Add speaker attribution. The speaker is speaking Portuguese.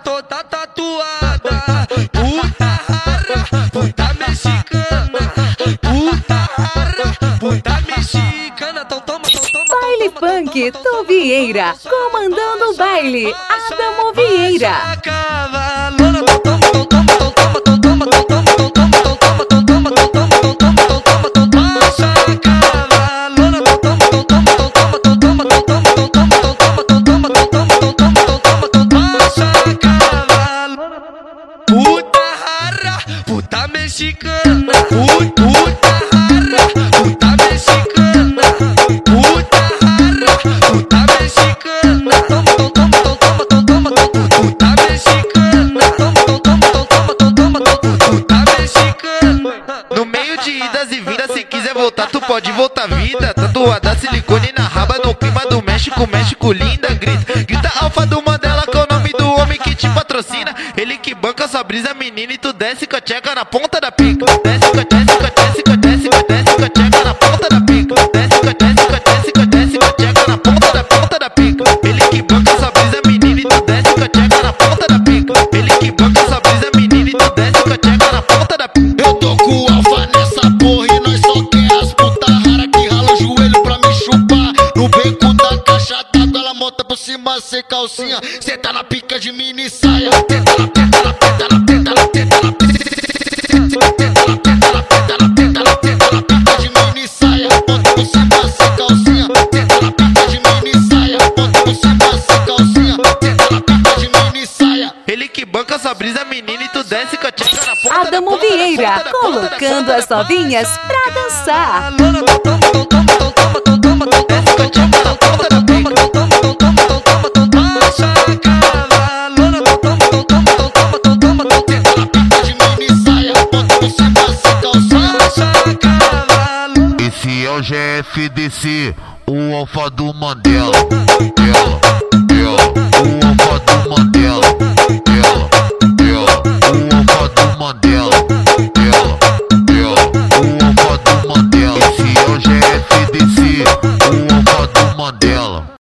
Speaker 1: toda tatuada. Puta rara, puta mexicana. Puta rara, puta mexicana. Então toma, então toma.
Speaker 2: Baile Funk do Vieira, comandando o baile, Adamo Vieira.
Speaker 1: Puta rara, puta mexicana. Puta rara, puta mexicana. Puta rara, puta mexicana. Toma, toma, toma, toma, toma, puta mexicana. Toma, toma, toma, puta mexicana.
Speaker 3: No meio de idas e vindas, se quiser voltar, tu pode voltar vida. Tatuada silicone na raba, no clima do México, México linda, grita. Grita Alfa do Mandela, que é o nome do homem que te patrocina. Ele que banca sua brisa, menina, e tu desce com a tcheca na ponta da pica. Desce com a tcheca, desce com a tcheca, desce com a tcheca na ponta da pica. Desce com a tcheca, desce com a tcheca na ponta da pica. Ele que banca sua brisa, menina, e tu desce com a tcheca na ponta da pica. Ele que banca sua brisa, menina, e tu desce com a tcheca na ponta da pica.
Speaker 4: Eu tô com o Alfa nessa porra e nós só quer as puta rara que rala o joelho pra me chupar. No beco da caixa d'água ela monta por cima sem calcinha. Cê tá na pica de mini saia. Tenta na tenta na tenta na tenta na tenta na tenta na pica de mini saia. Monta por cima sem calcinha. Tenta na pica de mini saia. Monta por cima sem calcinha. Tenta na pica de mini saia.
Speaker 3: Ele que banca sua brisa, menina, e tu desce com a tcheca na ponta
Speaker 2: Adamo Vieira, colocando as novinhas pra dançar.
Speaker 4: Esse é o GFDC, o Alfa do Mandela.